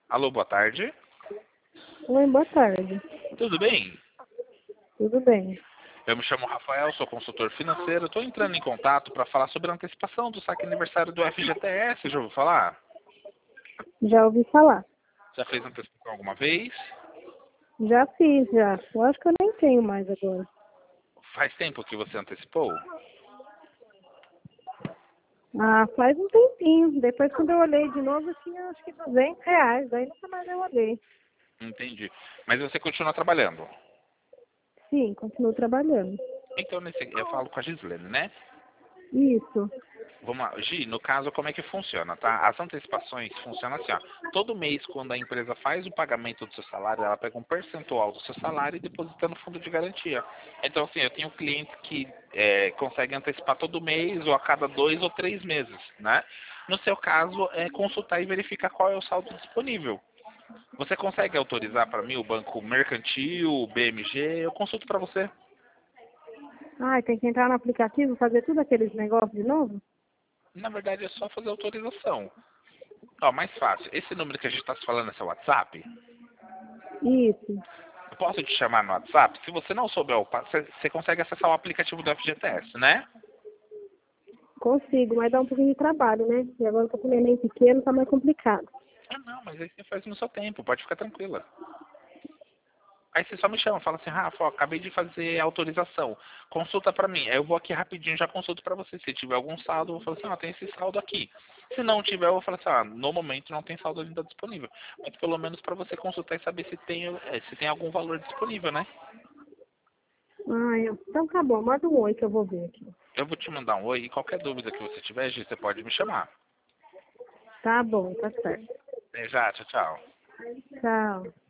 Alô, boa tarde. Oi, boa tarde. Tudo bem? Tudo bem? Eu me chamo Rafael, sou consultor financeiro. Estou entrando em contato para falar sobre a antecipação do saque aniversário do FGTS. Já ouviu falar? Já ouvi falar. Já fez antecipação alguma vez? Já fiz, já. Eu acho que eu nem tenho mais agora. Faz tempo que você antecipou? Ah, faz um tempinho. Depois, quando eu olhei de novo, eu tinha acho que R$ 200. Daí nunca mais eu olhei. Entendi. Mas você continua trabalhando? Sim, continuo trabalhando. Então, eu falo com a Gislene, né? Isso. Vamos lá. Gi, no caso, como é que funciona, tá? As antecipações funcionam assim, ó. Todo mês, quando a empresa faz o pagamento do seu salário, ela pega um percentual do seu salário e deposita no fundo de garantia. Então, assim, eu tenho clientes que conseguem antecipar todo mês ou a cada 2 ou 3 meses, né? No seu caso, é consultar e verificar qual é o saldo disponível. Você consegue autorizar para mim o banco mercantil, o BMG? Eu consulto para você. Ah, tem que entrar no aplicativo, fazer tudo aqueles negócios de novo? Na verdade, é só fazer autorização. Ó, mais fácil. Esse número que a gente está se falando é seu WhatsApp? Isso. Eu posso te chamar no WhatsApp? Se você não souber você consegue acessar o aplicativo do FGTS, né? Consigo, mas dá um pouquinho de trabalho, né? E agora eu tô com um neném pequeno, tá mais complicado. Ah, não, mas aí você faz no seu tempo, pode ficar tranquila. Aí você só me chama, fala assim, Rafa, ó, acabei de fazer a autorização, consulta pra mim. Aí eu vou aqui rapidinho, já consulto pra você. Se tiver algum saldo, eu vou falar assim, ó, tem esse saldo aqui. Se não tiver, eu vou falar assim, ó, no momento não tem saldo ainda disponível. Mas pelo menos pra você consultar e saber se tem algum valor disponível, né? Ah, então tá bom, manda um oi que eu vou ver aqui. Eu vou te mandar um oi e qualquer dúvida que você tiver, Gi, você pode me chamar. Tá bom, tá certo. Até já, tchau, tchau. Tchau.